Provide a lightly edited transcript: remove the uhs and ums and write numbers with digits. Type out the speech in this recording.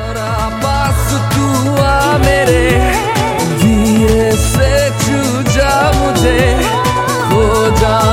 जरा पास तू आ मेरे, धीरे से छू जा मुझे, खो जा